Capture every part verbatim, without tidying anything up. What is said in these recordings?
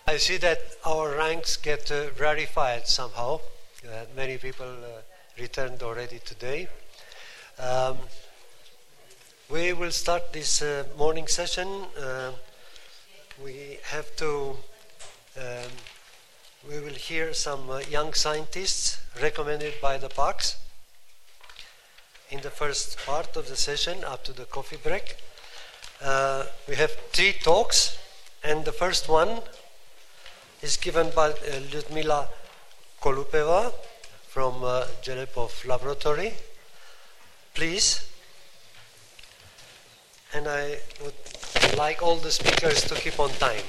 I see that our ranks get uh, rarefied somehow. Uh, many people uh, returned already today. Um, we will start this uh, morning session. Uh, we have to, um, we will hear some uh, young scientists recommended by the P A C S in the first part of the session up to the coffee break. Uh, we have three talks, and the first one is given by uh, Lyudmila Kolupeva from uh, Jelepov Laboratory. Please. And I would like all the speakers to keep on time.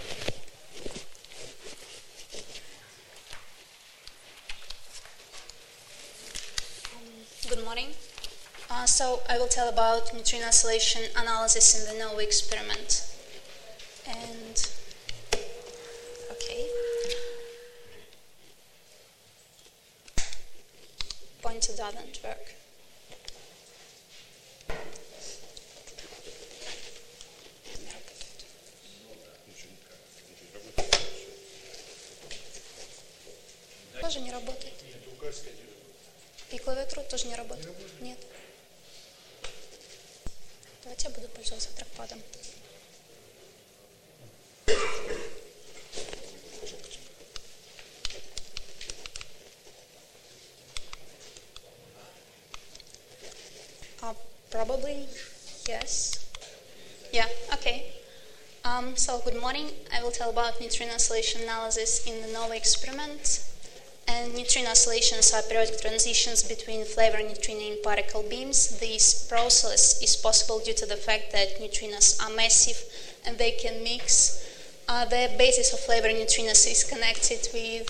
Good morning. Uh, so I will tell about neutrino oscillation analysis in the NOVA experiment. And okay. Pointer doesn't work. Тоже не работает. И клавиатура тоже не работает. Нет. Давайте я буду пользоваться трекпадом. Uh, probably yes. Yeah. Okay. Um, so good morning. I will tell about neutrino oscillation analysis in the NOVA experiment. And neutrino oscillations are periodic transitions between flavor neutrino in particle beams. This process is possible due to the fact that neutrinos are massive and they can mix. Uh, the basis of flavor neutrinos is connected with,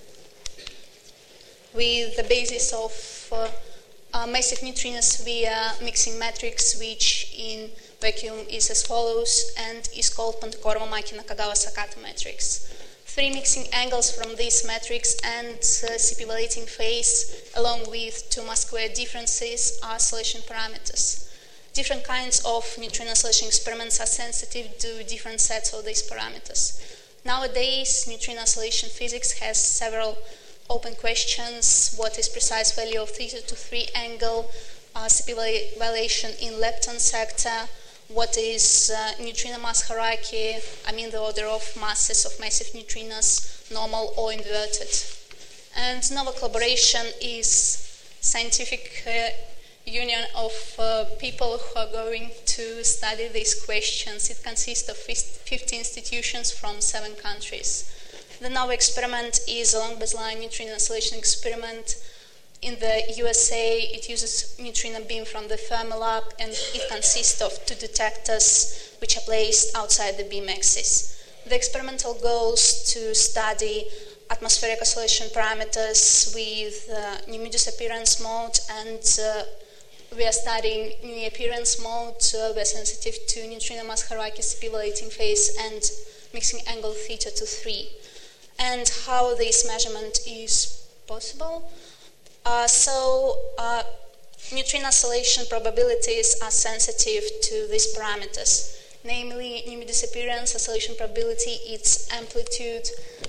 with the basis of uh, uh, massive neutrinos via mixing matrix, which in vacuum is as follows and is called Pontecorvo-Maki-Nakagawa-Sakata matrix. Three mixing angles from this matrix and uh, C P validating phase, along with two mass square differences, are oscillation parameters. Different kinds of neutrino oscillation experiments are sensitive to different sets of these parameters. Nowadays, neutrino oscillation physics has several open questions. What is precise value of theta to three angle, uh, C P validation in lepton sector? What is uh, neutrino mass hierarchy? I mean the order of masses of massive neutrinos, normal or inverted. And NOVA collaboration is scientific uh, union of uh, people who are going to study these questions. It consists of fifty institutions from seven countries. The NOVA experiment is a long baseline neutrino oscillation experiment. In the U S A, it uses neutrino beam from the Fermilab, and it consists of two detectors which are placed outside the beam axis. The experimental goals to study atmospheric oscillation parameters with uh, new disappearance mode, and uh, we are studying new appearance mode. Uh, we are sensitive to neutrino mass hierarchy, C P validating phase, and mixing angle theta to three. And how this measurement is possible? Uh, so, uh, neutrino oscillation probabilities are sensitive to these parameters. Namely, new disappearance oscillation probability, its amplitude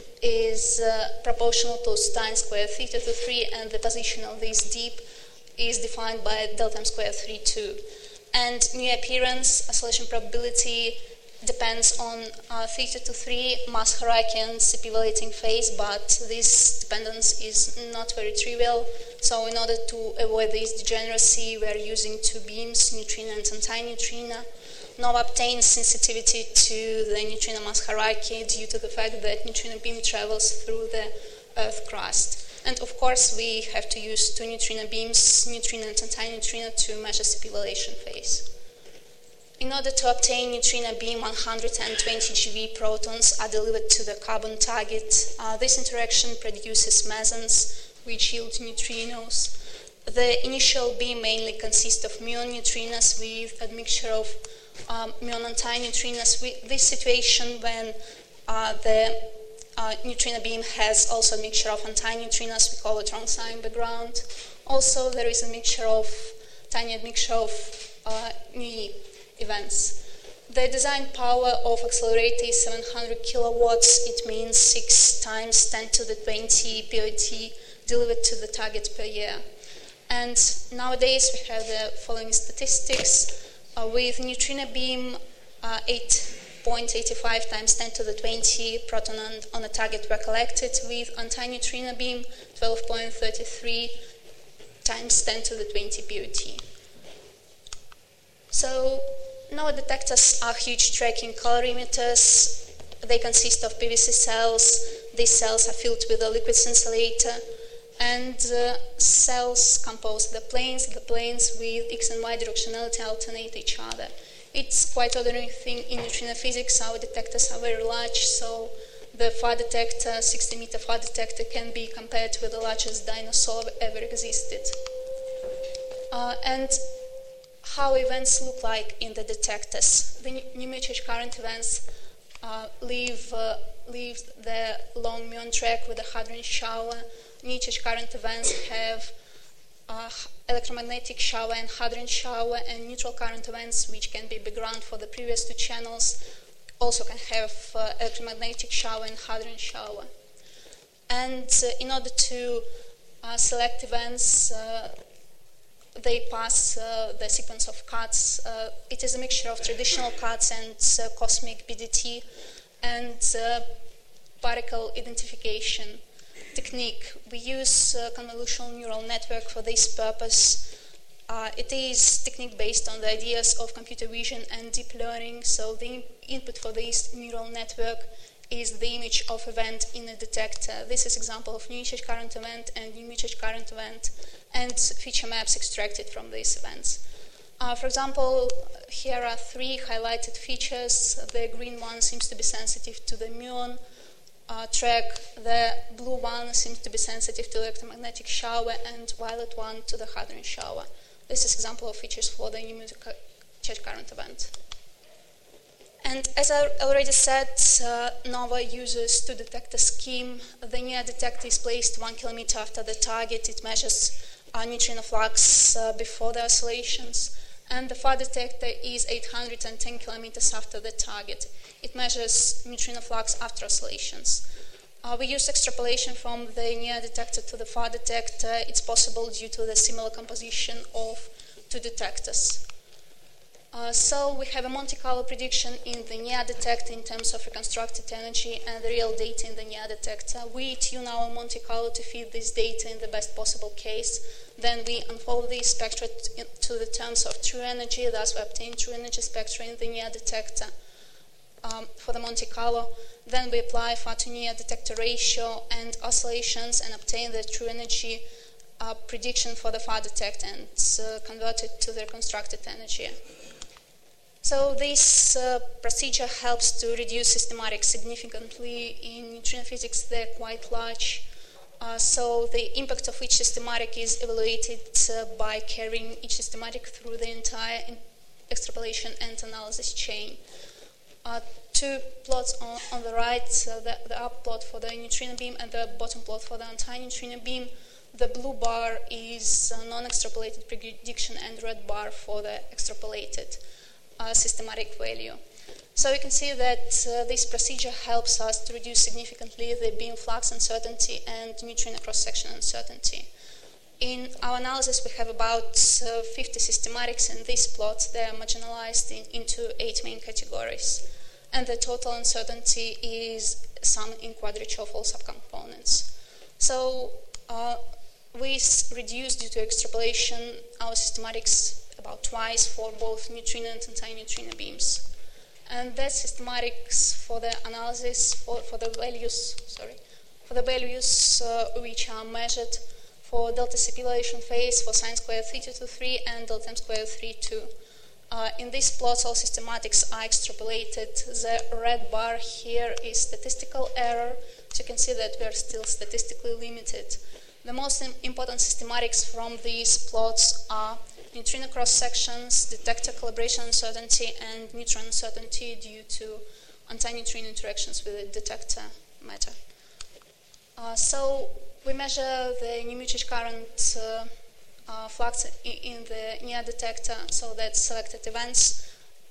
is uh, proportional to sine square theta to three, and the position of this dip is defined by delta m square three two. And new appearance oscillation probability depends on uh, theta to three, mass hierarchy, and C P validating phase, but this dependence is not very trivial. So in order to avoid this degeneracy, we are using two beams, neutrino and antineutrino. NOVA obtains sensitivity to the neutrino mass hierarchy due to the fact that neutrino beam travels through the Earth crust. And of course, we have to use two neutrino beams, neutrino and antineutrino, to measure C P validation phase. In order to obtain neutrino beam, one hundred twenty G V protons are delivered to the carbon target. Uh, this interaction produces mesons, which yield neutrinos. The initial beam mainly consists of muon neutrinos with a mixture of um, muon antineutrinos. With this situation, when uh, the uh, neutrino beam has also a mixture of antineutrinos, we call it wrong sign background. Also, there is a mixture of tiny mixture of uh, new events. the design power of accelerator is seven hundred kilowatts. It means six times ten to the twenty P O T delivered to the target per year. And nowadays we have the following statistics. Uh, with neutrino beam, uh, eight point eight five times ten to the twenty proton on, on a target were collected. With anti-neutrino beam, twelve point three three times ten to the twenty P O T. So Nova detectors are huge tracking colorimeters. They consist of P V C cells. These cells are filled with a liquid scintillator, and uh, cells compose the planes. The planes with X and Y directionality alternate each other. It's quite ordinary thing in neutrino physics. Our detectors are very large, so the far detector, sixty meter far detector, can be compared with the largest dinosaur ever existed. Uh, and how events look like in the detectors. The new mutual current events uh, leave, uh, leave the long muon track with a hadron shower. Mutual current events have uh, electromagnetic shower and hadron shower, and neutral current events, which can be background for the previous two channels, also can have uh, electromagnetic shower and hadron shower. And uh, in order to uh, select events, uh, they pass uh, the sequence of cuts. Uh, it is a mixture of traditional cuts and uh, cosmic B D T and uh, particle identification technique. We use uh, convolutional neural network for this purpose. Uh, it is technique based on the ideas of computer vision and deep learning, so the in input for this neural network is the image of event in a detector. This is example of new mutual current event and new mutual current event, and feature maps extracted from these events. Uh, for example, here are three highlighted features. The green one seems to be sensitive to the muon uh, track, the blue one seems to be sensitive to electromagnetic shower, and violet one to the hadron shower. This is example of features for the new mutual current event. And as I already said, uh, Nova uses two detector scheme. The near detector is placed one kilometer after the target. It measures uh, neutrino flux uh, before the oscillations. And the far detector is eight hundred ten kilometers after the target. It measures neutrino flux after oscillations. Uh, we use extrapolation from the near detector to the far detector. It's possible due to the similar composition of two detectors. Uh, so we have a Monte Carlo prediction in the near detector in terms of reconstructed energy and the real data in the near detector. We tune our Monte Carlo to feed this data in the best possible case. Then we unfold these spectra to the terms of true energy, thus we obtain true energy spectra in the near detector um, for the Monte Carlo. Then we apply far to near detector ratio and oscillations and obtain the true energy uh, prediction for the far detector and uh, convert it to the reconstructed energy. So this uh, procedure helps to reduce systematics significantly. In neutrino physics, they're quite large. Uh, so the impact of each systematic is evaluated uh, by carrying each systematic through the entire extrapolation and analysis chain. Uh, two plots on, on the right, uh, the, the up plot for the neutrino beam and the bottom plot for the anti-neutrino beam. The blue bar is uh, non-extrapolated prediction and red bar for the extrapolated Uh, systematic value. So you can see that uh, this procedure helps us to reduce significantly the beam flux uncertainty and neutrino cross-section uncertainty. In our analysis, we have about uh, fifty systematics in these plots. They are marginalized in, into eight main categories. And the total uncertainty is sum in quadrature of all subcomponents. So uh, we reduce due to extrapolation our systematics about twice for both neutrino and anti-neutrino beams. And that's systematics for the analysis, for, for the values, sorry, for the values uh, which are measured for delta circulation phase, for sine squared three two two three and delta m squared three two. Uh, in these plots, all systematics are extrapolated. The red bar here is statistical error, so you can see that we are still statistically limited. The most important systematics from these plots are neutrino cross-sections, detector calibration uncertainty, and neutron uncertainty due to anti-neutrino interactions with the detector matter. Uh, so we measure the new mutual current uh, uh, flux in, in the near detector, so that selected events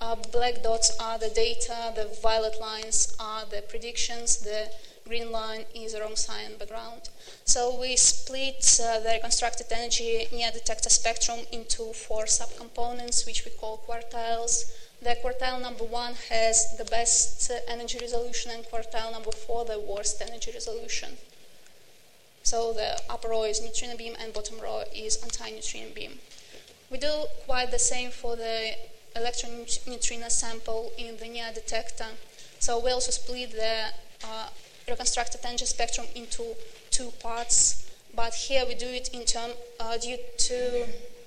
Uh, black dots are the data, the violet lines are the predictions, the green line is the wrong sign background. So we split uh, the reconstructed energy near detector spectrum into four subcomponents, which we call quartiles. The quartile number one has the best uh, energy resolution, and quartile number four the worst energy resolution. So the upper row is neutrino beam and bottom row is anti-neutrino beam. We do quite the same for the electron neutrino sample in the near detector. So we also split the uh, reconstructed energy spectrum into two parts, but here we do it in term uh, due to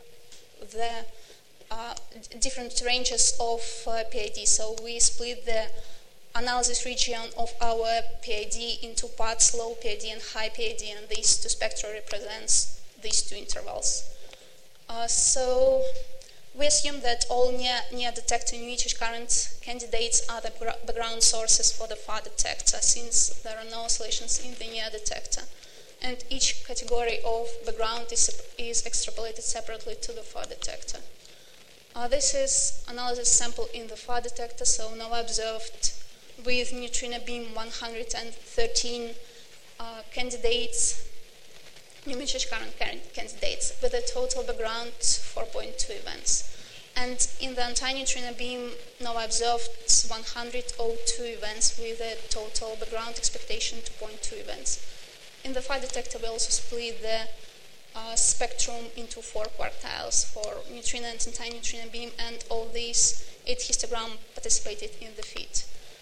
the uh, different ranges of uh, P I D. So we split the analysis region of our P I D into parts, low P I D and high P I D, and these two spectra represents these two intervals. Uh, so we assume that all near, near detector new charge current candidates are the background sources for the far detector, since there are no oscillations in the near detector. And each category of background is, is extrapolated separately to the far detector. Uh, this is analysis sample in the far detector, so now observed with neutrino beam one hundred thirteen uh, candidates, new charge current candidates, with a total background four point two events. And in the anti-neutrino beam, now observed one hundred two events with a total background expectation two point two events. In the far detector, we also split the uh, spectrum into four quartiles for neutrino and anti-neutrino beam, and all these eight histogram participated in the fit.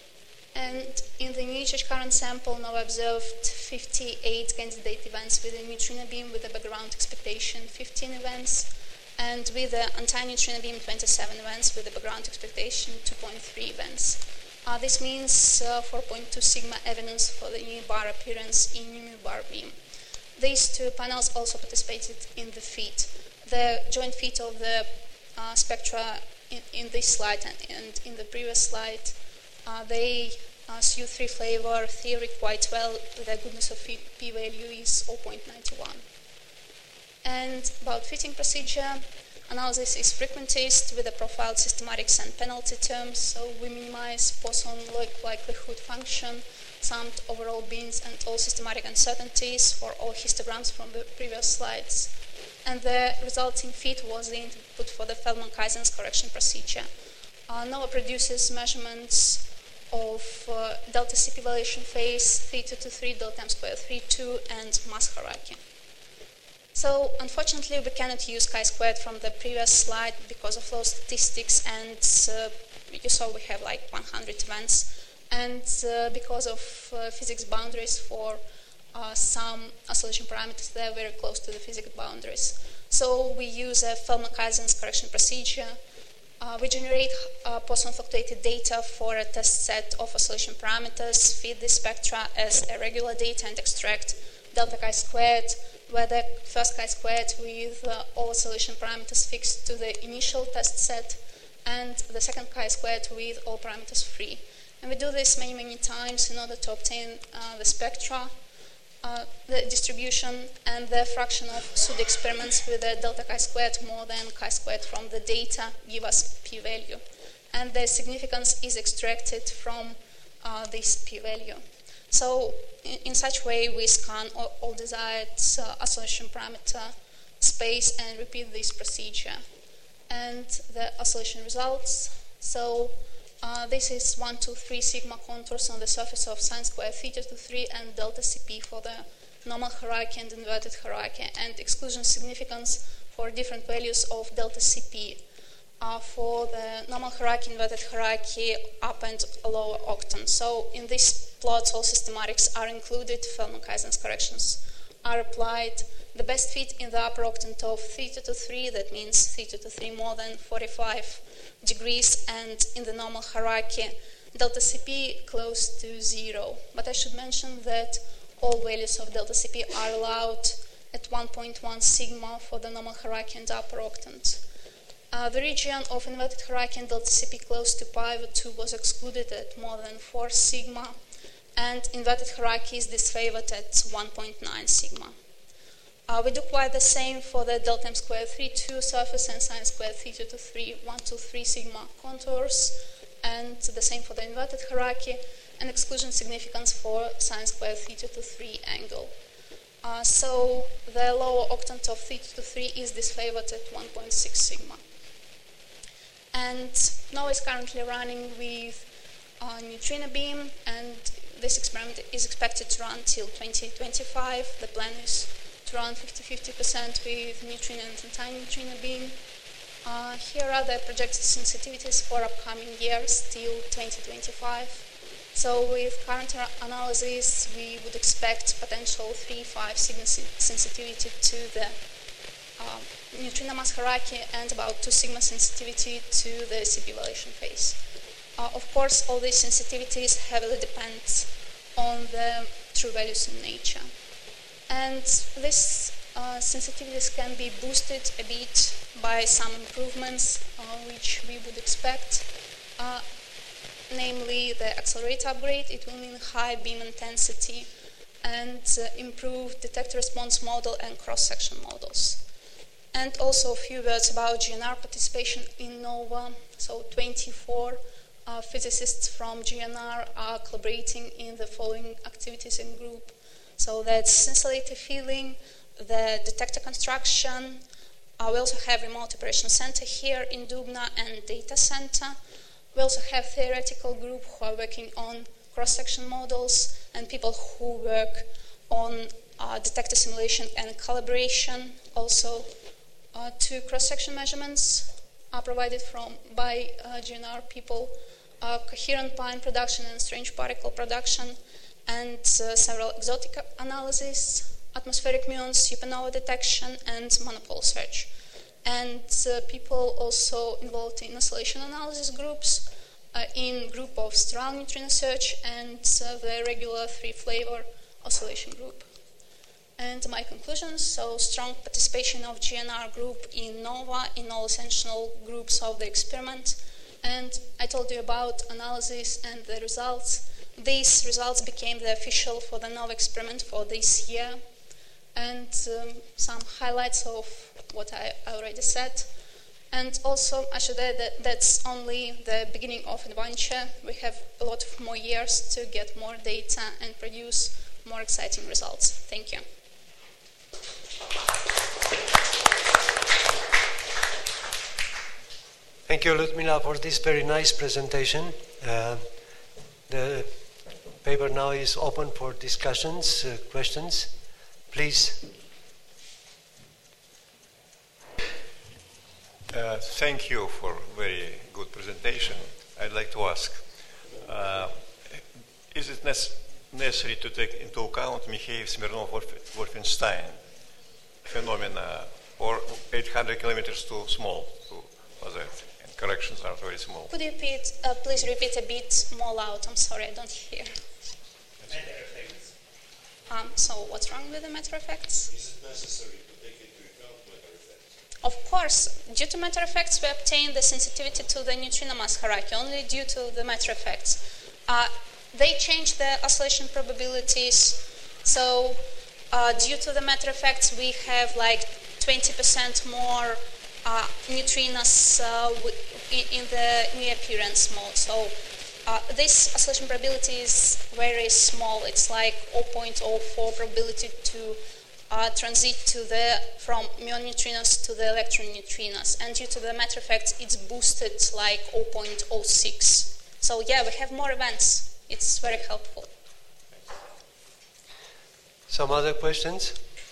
And in the new charge current sample, now observed fifty-eight candidate events with a neutrino beam with a background expectation fifteen events, and with the anti-neutrino beam twenty-seven events with a background expectation two point three events. Uh, this means uh, four point two sigma evidence for the new bar appearance in new bar beam. These two panels also participated in the fit. The joint fit of the uh, spectra in, in this slide and, and in the previous slide, uh, they uh, S U three flavor theory quite well. The goodness of p-value is zero point nine one. And about fitting procedure, analysis is frequentist with a profiled systematics and penalty terms, so we minimize Poisson likelihood function, summed overall bins, and all systematic uncertainties for all histograms from the previous slides. And the resulting fit was the input for the Feldman-Cousins correction procedure. Uh, NOVA produces measurements of uh, delta C P evaluation phase, theta to three, delta M squared three, two, and mass hierarchy. So, unfortunately, we cannot use chi-squared from the previous slide because of low statistics, and uh, you saw we have like one hundred events, and uh, because of uh, physics boundaries for uh, some oscillation parameters, they're very close to the physics boundaries. So we use a Feldman-Cousins correction procedure. Uh, we generate uh, Poisson fluctuated data for a test set of oscillation parameters, feed the spectra as irregular data, and extract delta chi-squared, where the first chi-squared with uh, all oscillation parameters fixed to the initial test set, and the second chi-squared with all parameters free. And we do this many, many times in order to obtain uh, the spectra, uh, the distribution, and the fraction of pseudo experiments with the delta chi-squared more than chi-squared from the data give us p-value. And the significance is extracted from uh, this p-value. So in, in such way, we scan all, all desired uh, oscillation parameter space and repeat this procedure. And the oscillation results. So uh, this is one, two, three sigma contours on the surface of sine squared theta to three and delta C P for the normal hierarchy and inverted hierarchy, and exclusion significance for different values of delta C P. Uh, for the normal hierarchy, inverted hierarchy, up and lower octant. So in these plots, all systematics are included, Feldman-Cousins corrections are applied. The best fit in the upper octant of theta to three, that means theta to three more than forty-five degrees, and in the normal hierarchy, delta C P close to zero. But I should mention that all values of delta C P are allowed at one point one sigma for the normal hierarchy and upper octant. Uh, the region of inverted hierarchy and delta C P close to pi over two was excluded at more than four sigma, and inverted hierarchy is disfavored at one point nine sigma. Uh, we do quite the same for the delta m squared three two surface and sine squared theta to three one to three sigma contours, and the same for the inverted hierarchy, and exclusion significance for sine squared theta to three angle. Uh, so the lower octant of theta to three is disfavored at one point six sigma. And NOVA is currently running with uh, neutrino beam, and this experiment is expected to run till twenty twenty-five. The plan is to run fifty fifty percent with neutrino and anti-neutrino beam. Uh, here are the projected sensitivities for upcoming years till twenty twenty-five. So with current analysis, we would expect potential three five sigma sensitivity to the uh, neutrino mass hierarchy and about two sigma sensitivity to the C P evaluation phase. Uh, of course, all these sensitivities heavily depend on the true values in nature. And these uh, sensitivities can be boosted a bit by some improvements uh, which we would expect. Uh, namely the accelerator upgrade. It will mean high beam intensity and uh, improved detector response model and cross-section models. And also a few words about G N R participation in NOVA. So twenty-four uh, physicists from G N R are collaborating in the following activities in group. So that's sensitivity filling, the detector construction. Uh, we also have remote operation center here in Dubna and data center. We also have theoretical group who are working on cross-section models and people who work on uh, detector simulation and calibration. Also, uh, two cross-section measurements are provided from by uh, G N R people, uh, coherent plane production and strange particle production, and uh, several exotic analyses, atmospheric muons, supernova detection, and monopole search. And uh, people also involved in oscillation analysis groups, uh, in group of sterile neutrino search, and uh, the regular three-flavor oscillation group. And my conclusions, so strong participation of G N R group in NOVA in all essential groups of the experiment. And I told you about analysis and the results. These results became the official for the NOVA experiment for this year. And um, some highlights of what I already said. And also, I should add that that's only the beginning of adventure. We have a lot of more years to get more data and produce more exciting results. Thank you. Thank you, Ludmila, for this very nice presentation. Uh, the paper now is open for discussions, uh, questions. Please. Uh, thank you for a very good presentation. I'd like to ask, uh, is it nec necessary to take into account Mikheev-Smirnov-Wolfenstein phenomena, or eight hundred kilometers too small to, for that, and corrections are very small? Could you repeat, uh, please repeat a bit more loud? I'm sorry, I don't hear. Um, so what's wrong with the matter effects? Is it necessary to take into account matter effects? Of course, due to matter effects, we obtain the sensitivity to the neutrino mass hierarchy only due to the matter effects. Uh, they change the oscillation probabilities. So uh, due to the matter effects, we have like twenty percent more uh, neutrinos uh, in, in the new appearance mode. So Uh, this oscillation probability is very small. It's like zero point zero four probability to uh, transit to the from muon neutrinos to the electron neutrinos. And due to the matter effects, it's boosted like zero point zero six. So yeah, we have more events. It's very helpful. Some other questions?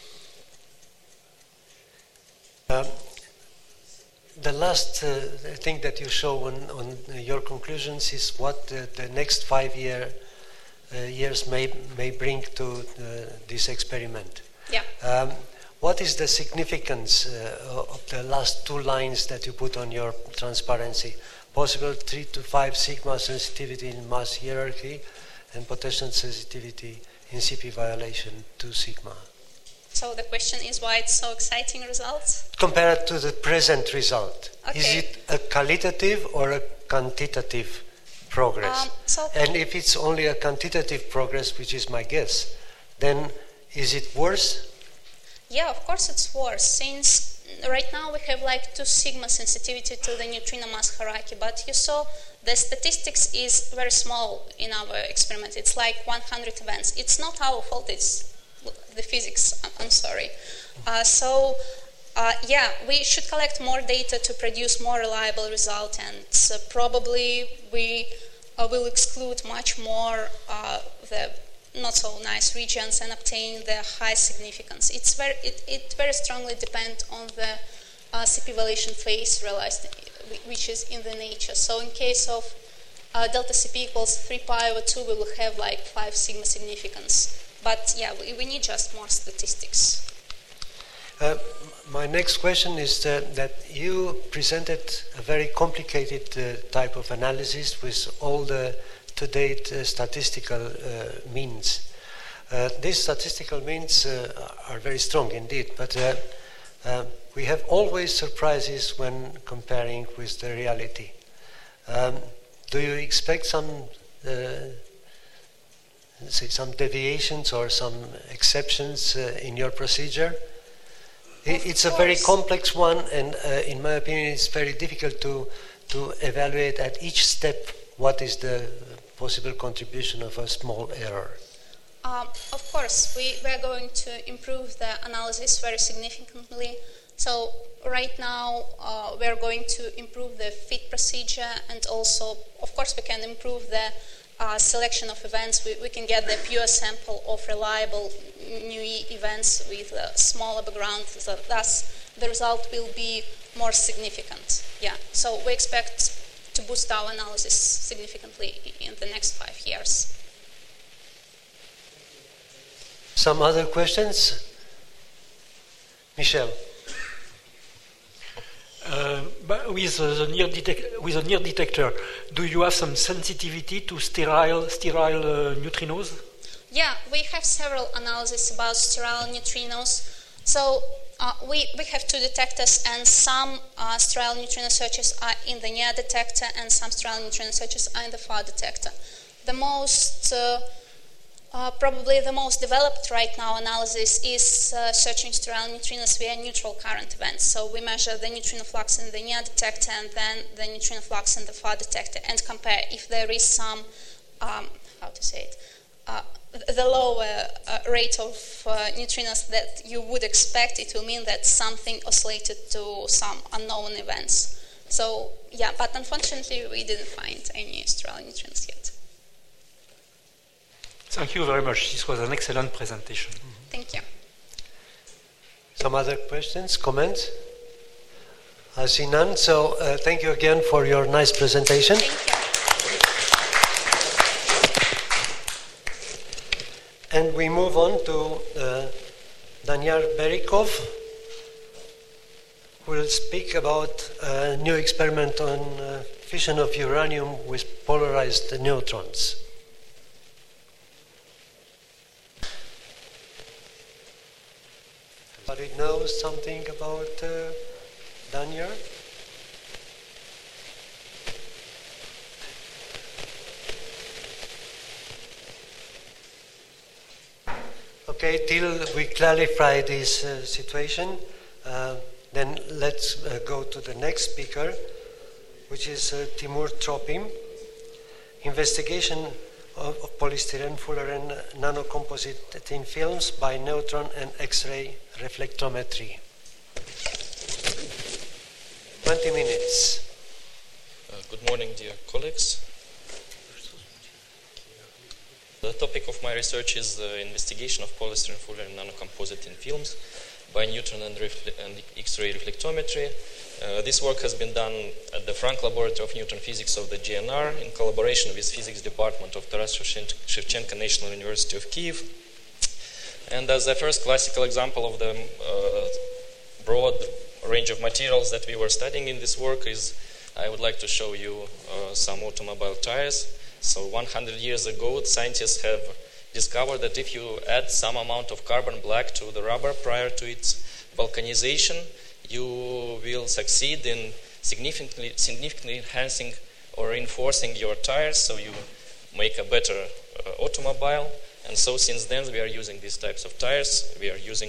Um, The last uh, thing that you show on, on your conclusions is what uh, the next five year, uh, years may, may bring to uh, this experiment. Yeah. Um, what is the significance uh, of the last two lines that you put on your transparency? Possible three to five sigma sensitivity in mass hierarchy and potential sensitivity in C P violation two sigma. So the question is why it's so exciting results? Compared to the present result, Okay. is it a qualitative or a quantitative progress? Um, so and if it's only a quantitative progress, which is my guess, then is it worse? yeah, of course it's worse, since right now we have like two sigma sensitivity to the neutrino mass hierarchy, but you saw the statistics is very small in our experiment. It's like one hundred events. It's not our fault, it's the physics, I'm sorry. Uh, so, uh, yeah, we should collect more data to produce more reliable result, and uh, probably we uh, will exclude much more uh, the not so nice regions and obtain the high significance. It's very, it, it very strongly depends on the uh, C P evaluation phase realized, which is in the nature. So in case of uh, delta C P equals three pi over two, we will have like five sigma significance. But yeah, we, we need just more statistics. Uh, my next question is uh, that you presented a very complicated uh, type of analysis with all the to-date uh, statistical uh, means. Uh, these statistical means uh, are very strong indeed, but uh, uh, we have always surprises when comparing with the reality. Um, do you expect some, uh, say, some deviations or some exceptions uh, in your procedure? It, it's a very complex one, and uh, in my opinion, it's very difficult to to evaluate at each step what is the possible contribution of a small error. Um, of course, we, we are going to improve the analysis very significantly. So right now, uh, we are going to improve the fit procedure, and also, of course, we can improve the uh, selection of events. We, we can get the pure sample of reliable new events with a smaller background. So thus, the result will be more significant. Yeah. So we expect to boost our analysis significantly in the next five years. Some other questions? Michel. Uh, but with uh, the near detec with a near detector, do you have some sensitivity to sterile sterile uh, neutrinos? Yeah, we have several analyses about sterile neutrinos. So uh, we we have two detectors, and some uh, sterile neutrino searches are in the near detector, and some sterile neutrino searches are in the far detector. The most uh, Uh, probably the most developed right now analysis is uh, searching sterile neutrinos via neutral current events. So we measure the neutrino flux in the near detector and then the neutrino flux in the far detector, and compare if there is some, um, how to say it, uh, the lower uh, rate of uh, neutrinos that you would expect. It will mean that something oscillated to some unknown events. So yeah, but unfortunately we didn't find any sterile neutrinos yet. Thank you very much. This was an excellent presentation. Thank you. Some other questions, comments? I see none. So uh, thank you again for your nice presentation. Thank you. And we move on to uh, Danyar Berikov, who will speak about a new experiment on uh, fission of uranium with polarized neutrons. Anybody knows something about uh, Danyar? Okay, till we clarify this uh, situation, uh, then let's uh, go to the next speaker, which is uh, Timur Tropim. Investigation of, of polystyrene, fullerene nanocomposite thin films by neutron and X-ray reflectometry. twenty minutes. Uh, good morning, dear colleagues. The topic of my research is the investigation of polystyrene, fullerene nanocomposite thin films by neutron and, and X-ray reflectometry. Uh, this work has been done at the Frank Laboratory of Newton Physics of the G N R in collaboration with Physics Department of Taras Shevchenko National University of Kiev. And as the first classical example of the uh, broad range of materials that we were studying in this work is, I would like to show you uh, some automobile tires. So one hundred years ago, scientists have discovered that if you add some amount of carbon black to the rubber prior to its vulcanization, you will succeed in significantly, significantly enhancing or reinforcing your tires, so you make a better uh, automobile. And so since then we are using these types of tires. We are using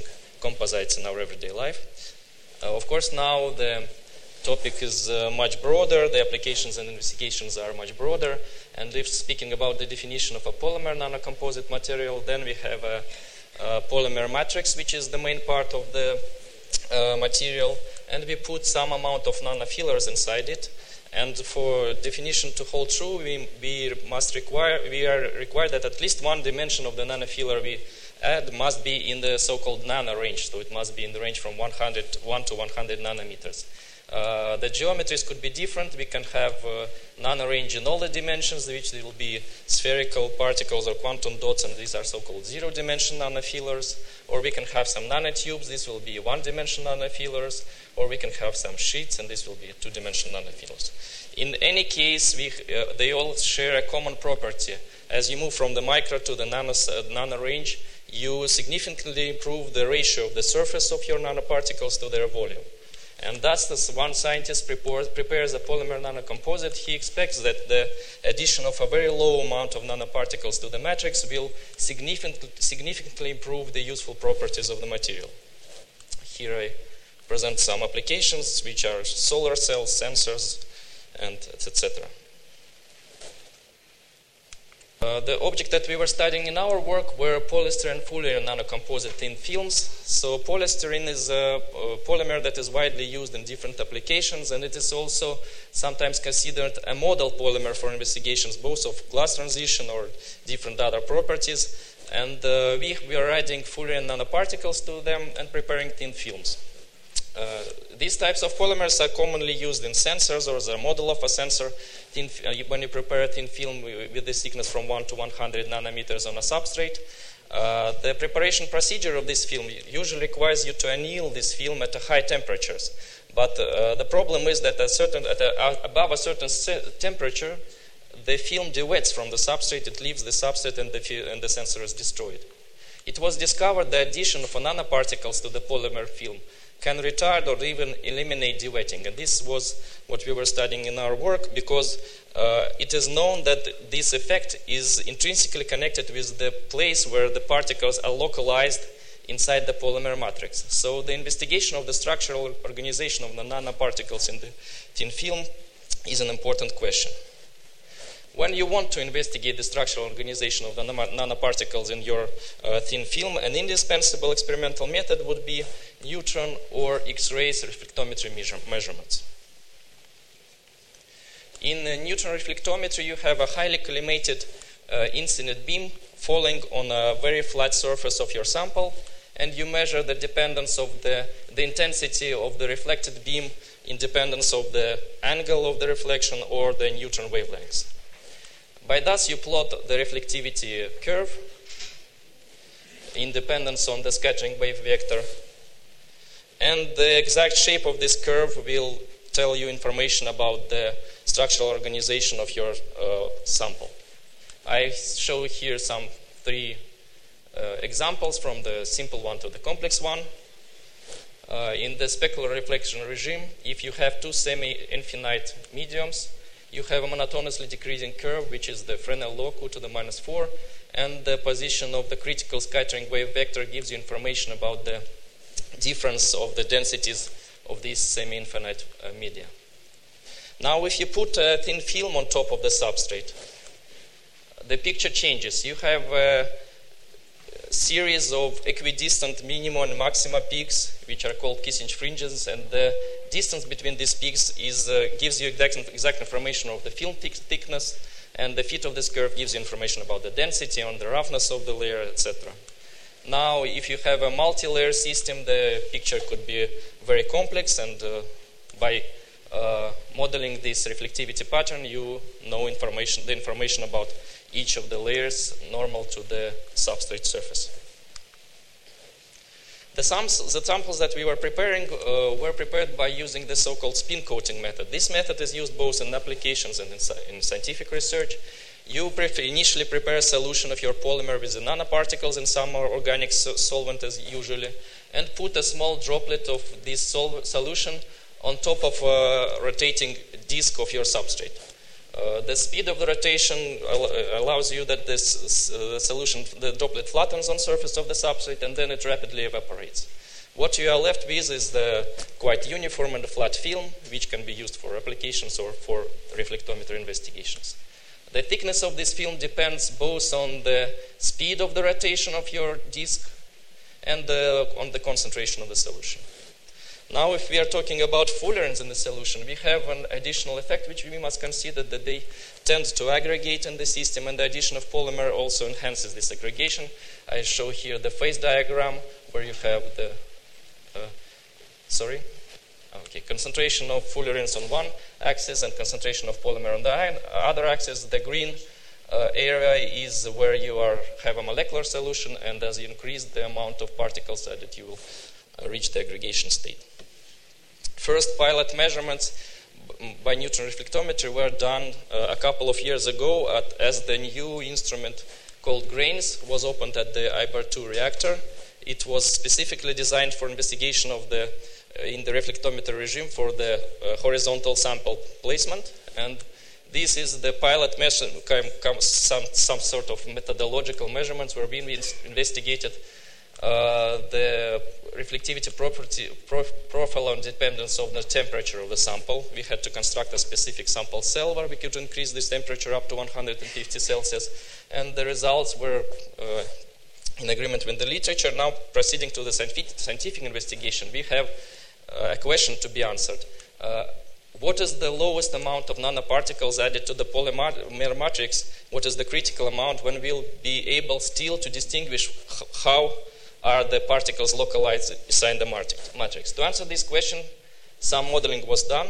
composites in our everyday life. Uh, of course, now the topic is uh, much broader, the applications and investigations are much broader, and if speaking about the definition of a polymer nanocomposite material, then we have a, a polymer matrix, which is the main part of the uh, material, and we put some amount of nanofillers inside it. And for definition to hold true, we, we must require we are required that at least one dimension of the nanofiller we add must be in the so-called nano range. So it must be in the range from one hundred, one to one hundred nanometers. Uh, the geometries could be different. We can have uh, nano range in all the dimensions, which will be spherical particles or quantum dots, and these are so-called zero-dimension nanofillers. Or we can have some nanotubes. This will be one-dimension nanofillers. Or we can have some sheets, and this will be two-dimension nanofillers. In any case, we, uh, they all share a common property. As you move from the micro to the nano, uh, nano range, you significantly improve the ratio of the surface of your nanoparticles to their volume. And thus, this one scientist prepares, prepares a polymer nanocomposite. He expects that the addition of a very low amount of nanoparticles to the matrix will significantly, significantly improve the useful properties of the material. Here I present some applications, which are solar cells, sensors, and et cetera. Uh, the object that we were studying in our work were polystyrene Fuller nanocomposite thin films. So polystyrene is a, a polymer that is widely used in different applications, and it is also sometimes considered a model polymer for investigations both of glass transition or different other properties. And uh, we, we are adding Fullerene nanoparticles to them and preparing thin films. Uh, these types of polymers are commonly used in sensors or as a model of a sensor. Thin, uh, when you prepare a thin film with the thickness from one to one hundred nanometers on a substrate, uh, the preparation procedure of this film usually requires you to anneal this film at a high temperatures. But uh, the problem is that a certain, at a, uh, above a certain temperature, the film dewets from the substrate, it leaves the substrate, and the, and the sensor is destroyed. It was discovered the addition of nanoparticles to the polymer film can retard or even eliminate dewetting. And this was what we were studying in our work, because uh, it is known that this effect is intrinsically connected with the place where the particles are localized inside the polymer matrix. So the investigation of the structural organization of the nanoparticles in the thin film is an important question. When you want to investigate the structural organization of the nanoparticles in your uh, thin film, an indispensable experimental method would be neutron or X-rays reflectometry measure measurements. In uh, neutron reflectometry, you have a highly collimated uh, incident beam falling on a very flat surface of your sample, and you measure the dependence of the, the intensity of the reflected beam in dependence of the angle of the reflection or the neutron wavelengths. By thus, you plot the reflectivity curve in dependence on the scattering wave vector. And the exact shape of this curve will tell you information about the structural organization of your uh, sample. I show here some three uh, examples from the simple one to the complex one. Uh, in the specular reflection regime, if you have two semi-infinite mediums, you have a monotonously decreasing curve, which is the Fresnel law q to the minus four, and the position of the critical scattering wave vector gives you information about the difference of the densities of these semi-infinite uh, media. Now, if you put a thin film on top of the substrate, the picture changes. You have a series of equidistant minima and maxima peaks, which are called Kissinger fringes, and the distance between these peaks is, uh, gives you exact, exact information of the film thickness, and the fit of this curve gives you information about the density and the roughness of the layer, et cetera. Now, if you have a multi-layer system, the picture could be very complex, and uh, by uh, modeling this reflectivity pattern, you know information, the information about each of the layers normal to the substrate surface. The, sums, the samples that we were preparing uh, were prepared by using the so-called spin coating method. This method is used both in applications and in, in scientific research. You pre initially prepare a solution of your polymer with the nanoparticles in some organic so solvent as usually, and put a small droplet of this sol solution on top of a rotating disk of your substrate. Uh, the speed of the rotation al allows you that this uh, solution, the droplet flattens on surface of the substrate, and then it rapidly evaporates. What you are left with is the quite uniform and flat film, which can be used for applications or for reflectometer investigations. The thickness of this film depends both on the speed of the rotation of your disk and uh, on the concentration of the solution. Now, if we are talking about fullerenes in the solution, we have an additional effect which we must consider, that they tend to aggregate in the system, and the addition of polymer also enhances this aggregation. I show here the phase diagram where you have the, uh, sorry, okay, concentration of fullerenes on one axis and concentration of polymer on the other axis. The green uh, area is where you are have a molecular solution, and as you increase the amount of particles added, you will uh, reach the aggregation state. First pilot measurements by neutron reflectometry were done uh, a couple of years ago at, as the new instrument called GRAINS was opened at the I B E R two reactor. It was specifically designed for investigation of the uh, in the reflectometer regime for the uh, horizontal sample placement, and this is the pilot measure, some, some sort of methodological measurements where we investigated uh, the reflectivity property prof, profile on dependence of the temperature of the sample. We had to construct a specific sample cell where we could increase this temperature up to one hundred fifty Celsius, and the results were uh, in agreement with the literature. Now, proceeding to the scientific, scientific investigation, we have uh, a question to be answered. Uh, what is the lowest amount of nanoparticles added to the polymer matrix? What is the critical amount when we'll be able still to distinguish how are the particles localized inside the matrix? To answer this question, some modeling was done.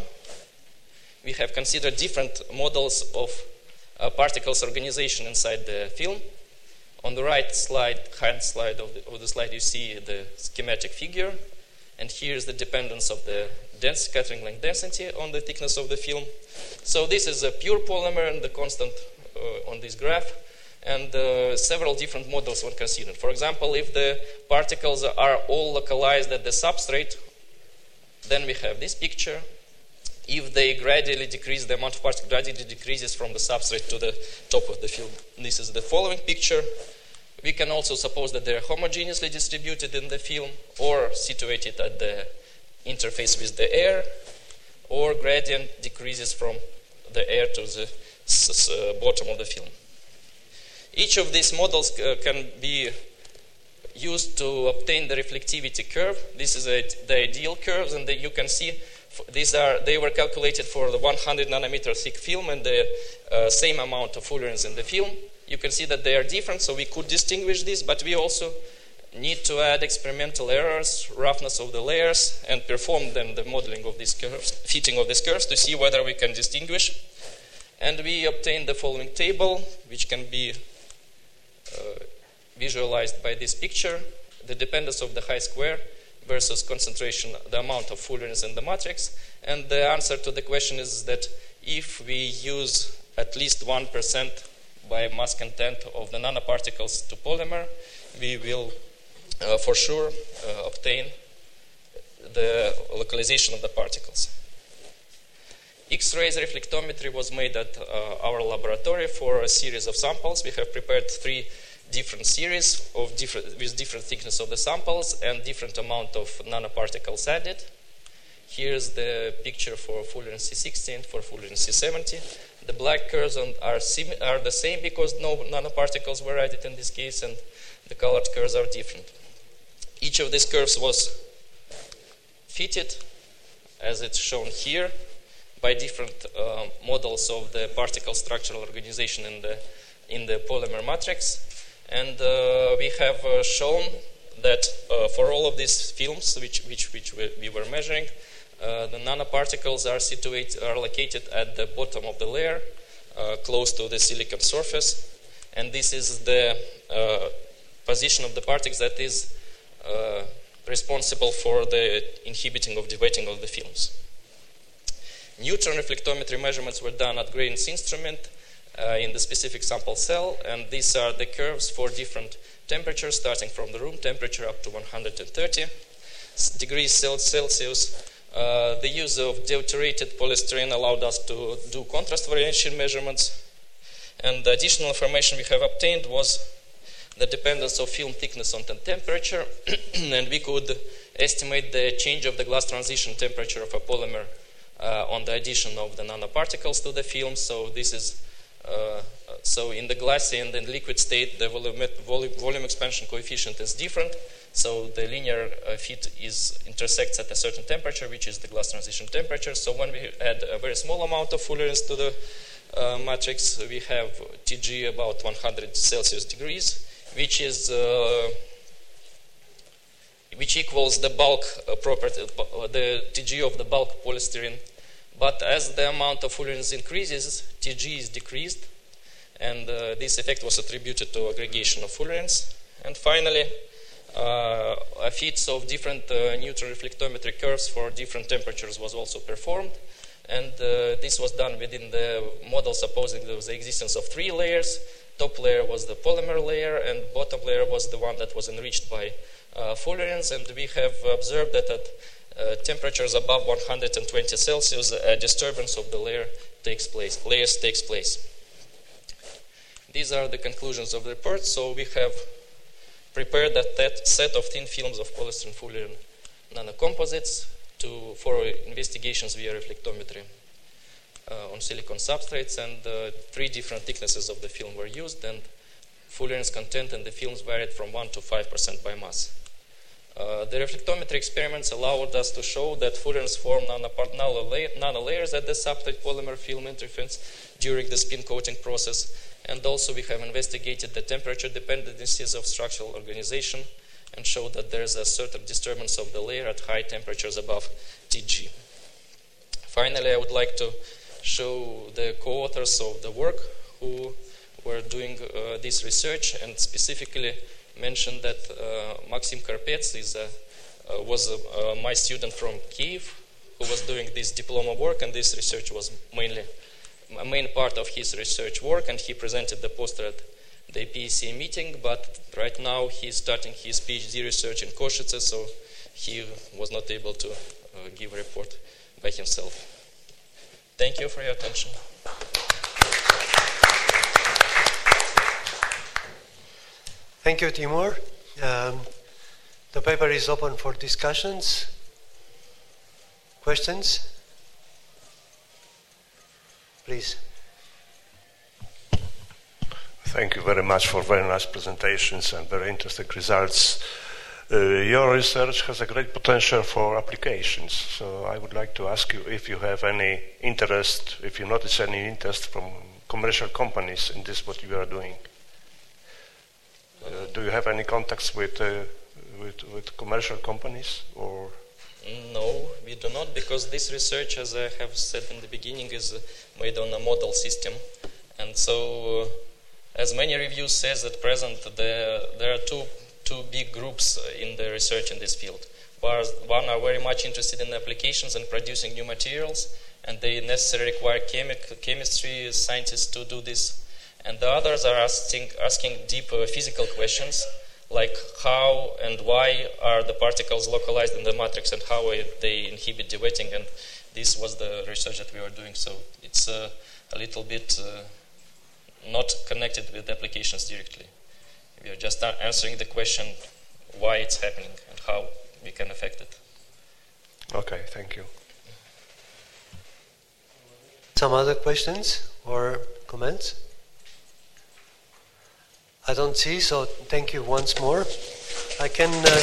We have considered different models of uh, particles organization inside the film. On the right slide, hand slide of the, of the slide, you see the schematic figure, and here is the dependence of the dense scattering length density on the thickness of the film. So this is a pure polymer and the constant uh, on this graph. And uh, several different models were considered. For example, if the particles are all localized at the substrate, then we have this picture. If they gradually decrease, the amount of particles gradually decreases from the substrate to the top of the film. This is the following picture. We can also suppose that they are homogeneously distributed in the film or situated at the interface with the air, or gradient decreases from the air to the s- s- bottom of the film. Each of these models uh, can be used to obtain the reflectivity curve. This is a, the ideal curves, and the, you can see f- these are they were calculated for the one hundred nanometer thick film and the uh, same amount of fullerenes in the film. You can see that they are different, so we could distinguish this, but we also need to add experimental errors, roughness of the layers, and perform then the modeling of these curves, fitting of these curves to see whether we can distinguish. And we obtain the following table, which can be Uh, visualized by this picture: the dependence of the high square versus concentration, the amount of fullerenes in the matrix. And the answer to the question is that if we use at least one percent by mass content of the nanoparticles to polymer, we will uh, for sure uh, obtain the localization of the particles. X-rays reflectometry was made at uh, our laboratory for a series of samples. We have prepared three different series of different, with different thickness of the samples and different amount of nanoparticles added. Here's the picture for fullerene C sixty and for fullerene C seventy. The black curves on are, sim- are the same because no nanoparticles were added in this case, and the colored curves are different. Each of these curves was fitted, as it's shown here, by different uh, models of the particle structural organization in the in the polymer matrix. And uh, we have uh, shown that uh, for all of these films which which, which we, we were measuring, uh, the nanoparticles are situated are located at the bottom of the layer, uh, close to the silicon surface. And this is the uh, position of the particles that is uh, responsible for the inhibiting of the wetting of the films. Neutron reflectometry measurements were done at GRAINS instrument uh, in the specific sample cell, and these are the curves for different temperatures, starting from the room temperature up to one hundred thirty degrees Celsius. Uh, the use of deuterated polystyrene allowed us to do contrast variation measurements, and the additional information we have obtained was the dependence of film thickness on the temperature, and we could estimate the change of the glass transition temperature of a polymer uh, on the addition of the nanoparticles to the film. So this is uh, so in the glassy and in liquid state, the volume, volume, volume expansion coefficient is different. So the linear uh, fit is intersects at a certain temperature, which is the glass transition temperature. So when we add a very small amount of fullerenes to the uh, matrix, we have T G about one hundred Celsius degrees, which is uh, which equals the bulk uh, property, uh, the T G of the bulk polystyrene. But as the amount of fullerenes increases, T G is decreased, and uh, this effect was attributed to aggregation of fullerenes. And finally, uh, a fit of different uh, neutron reflectometry curves for different temperatures was also performed, and uh, this was done within the model supposing there was the existence of three layers. Top layer was the polymer layer, and bottom layer was the one that was enriched by uh, fullerenes, and we have observed that at uh, temperatures above one hundred twenty Celsius, a disturbance of the layer takes place, layers takes place. These are the conclusions of the report. So we have prepared that set of thin films of polystyrene fullerene nanocomposites to, for investigations via reflectometry uh, on silicon substrates, and uh, three different thicknesses of the film were used, and fullerenes content in the films varied from one to five percent by mass. Uh, the reflectometry experiments allowed us to show that fullerenes form nanolayers at the substrate polymer film interface during the spin coating process, and also we have investigated the temperature dependencies of structural organization and showed that there is a certain disturbance of the layer at high temperatures above T G. Finally, I would like to show the co-authors of the work who were doing uh, this research, and specifically mention that uh, Maxim Karpets is a, uh, was a, uh, my student from Kiev who was doing this diploma work, and this research was mainly a main part of his research work, and he presented the poster at the P E C meeting, but right now he's starting his PhD research in Košice, so he was not able to uh, give a report by himself. Thank you for your attention. Thank you, Timur. Um, the paper is open for discussions. Questions? Please. Thank you very much for very nice presentations and very interesting results. Uh, your research has a great potential for applications, so I would like to ask you if you have any interest, if you notice any interest from commercial companies in this, what you are doing. Uh, do you have any contacts with, uh, with, with commercial companies, or? No, we do not, because this research, as I have said in the beginning, is made on a model system, and so uh, as many reviews says at present, the, there are two two big groups in the research in this field. One are very much interested in applications and producing new materials, and they necessarily require chemi- chemistry scientists to do this. And the others are asking, asking deep uh, physical questions, like how and why are the particles localized in the matrix and how they inhibit de-wetting, and this was the research that we were doing. So it's uh, a little bit uh, not connected with applications directly. We are just answering the question why it's happening and how we can affect it. Okay, thank you. Some other questions or comments? I don't see, so thank you once more. I can uh,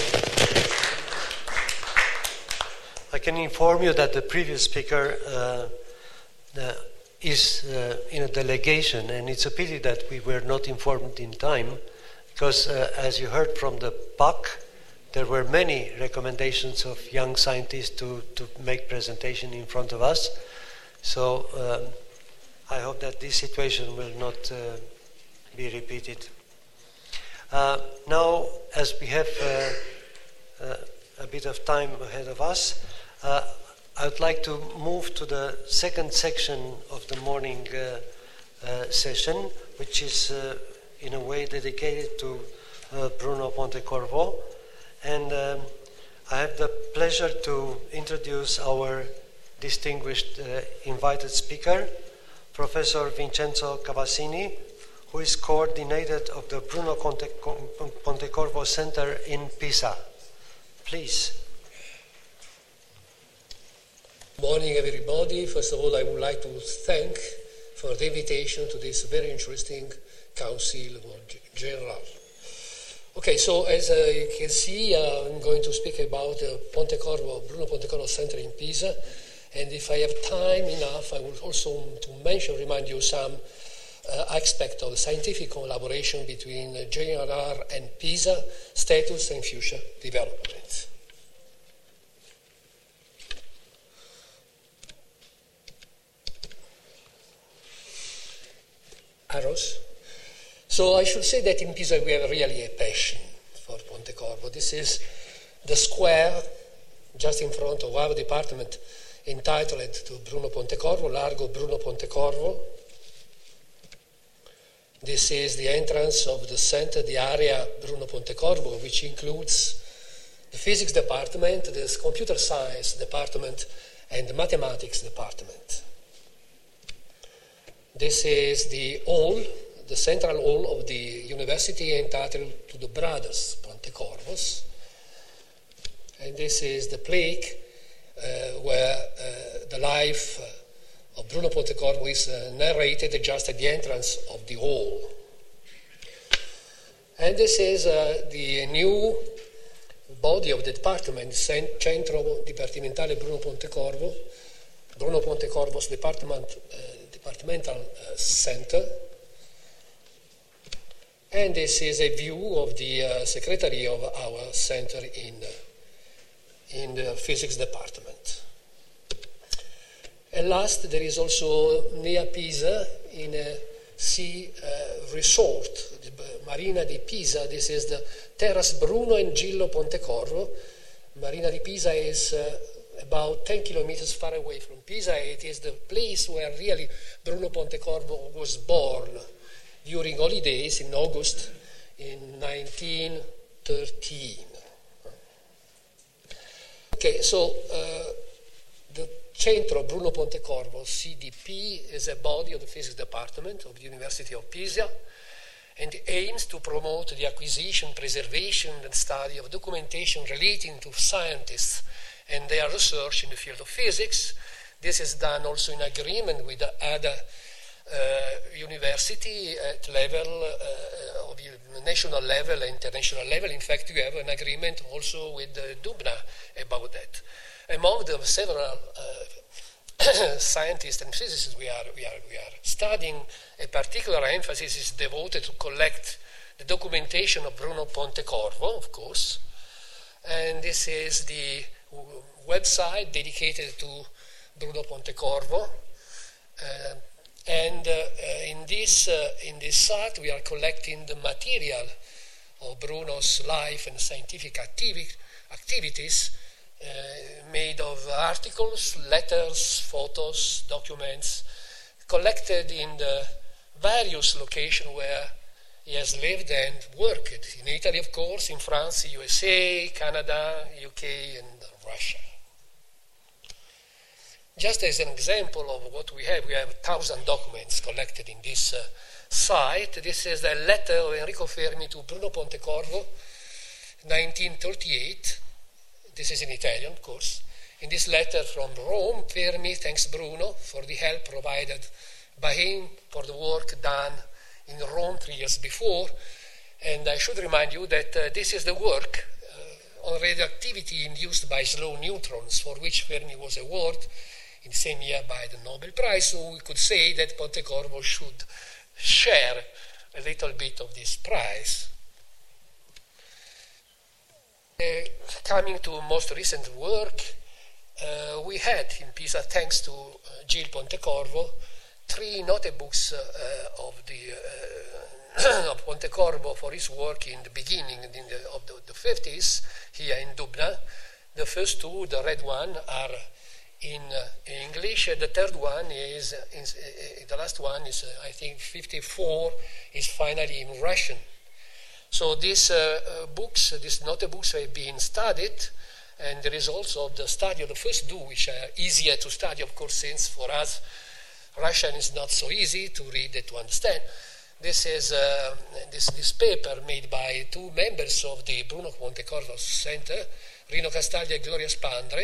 I can inform you that the previous speaker uh, the, is uh, in a delegation, and it's a pity that we were not informed in time, because uh, as you heard from the P A C, there were many recommendations of young scientists to, to make presentation in front of us. So um, I hope that this situation will not uh, be repeated. Uh, now, as we have uh, uh, a bit of time ahead of us, uh, I would like to move to the second section of the morning uh, uh, session, which is uh, in a way dedicated to uh, Bruno Pontecorvo. And um, I have the pleasure to introduce our distinguished uh, invited speaker, Professor Vincenzo Cavassini, who is coordinator of the Bruno Pontecorvo Center in Pisa. Please. Morning, everybody. First of all, I would like to thank for the invitation to this very interesting Council General. Okay, so as uh, you can see, uh, I'm going to speak about uh, Pontecorvo, Bruno Pontecorvo Center in Pisa, and if I have time enough, I will also to mention, remind you some uh, aspect of scientific collaboration between uh, J R R and Pisa, status and future development. Arrows. So I should say that in Pisa we have really a passion for Pontecorvo. This is the square just in front of our department entitled to Bruno Pontecorvo, Largo Bruno Pontecorvo. This is the entrance of the center, the area Bruno Pontecorvo, which includes the physics department, the computer science department, and the mathematics department. This is the hall, the central hall of the university entitled to the Brothers Pontecorvos. And this is the plaque uh, where uh, the life of Bruno Pontecorvo is uh, narrated just at the entrance of the hall. And this is uh, the new body of the department, Centro Dipartimentale Bruno Pontecorvo, Bruno Pontecorvo's department, uh, departmental uh, center. And this is a view of the uh, secretary of our center in, uh, in the physics department. And last, there is also near Pisa, in a sea uh, resort, the Marina di Pisa. This is the Terras Bruno and Gillo Pontecorvo. Marina di Pisa is uh, about ten kilometers far away from Pisa. It is the place where really Bruno Pontecorvo was born during holidays in August in nineteen thirteen. Okay, so uh, the Centro Bruno Pontecorvo, C D P, is a body of the physics department of the University of Pisa, and aims to promote the acquisition, preservation, and study of documentation relating to scientists and their research in the field of physics. This is done also in agreement with the other uh, university at level, uh, of national level and international level. In fact, we have an agreement also with uh, Dubna about that. Among the several uh, scientists and physicists we are, we, are, we are studying, a particular emphasis is devoted to collect the documentation of Bruno Pontecorvo, of course, and this is the website dedicated to Bruno Pontecorvo. Uh, and uh, in this uh, in this site we are collecting the material of Bruno's life and scientific activi- activities uh, made of articles, letters, photos, documents, collected in the various locations where he has lived and worked. In Italy, of course, in France, U S A, Canada, U K, and Russia. Just as an example of what we have, we have a thousand documents collected in this uh, site. This is a letter of Enrico Fermi to Bruno Pontecorvo, nineteen thirty-eight. This is in Italian, of course. In this letter from Rome, Fermi thanks Bruno for the help provided by him for the work done in Rome three years before. And I should remind you that uh, this is the work uh, on radioactivity induced by slow neutrons, for which Fermi was awarded in the same year by the Nobel Prize. So we could say that Pontecorvo should share a little bit of this prize. Uh, coming to most recent work, uh, we had in Pisa, thanks to uh, Gillo Pontecorvo, three notebooks uh, of the uh, of Pontecorvo for his work in the beginning in the, of the, the fifties here in Dubna. The first two, the red one, are in uh, English. The third one is, is uh, the last one is uh, I think fifty-four, is finally in Russian. So these uh, uh, books, uh, these notebooks have been studied, and the results of the study of the first two, which are easier to study, of course, since for us Russian is not so easy to read and to understand. This is uh, this, this paper made by two members of the Bruno Pontecorvo Center, Rino Castaglia and Gloria Spandre.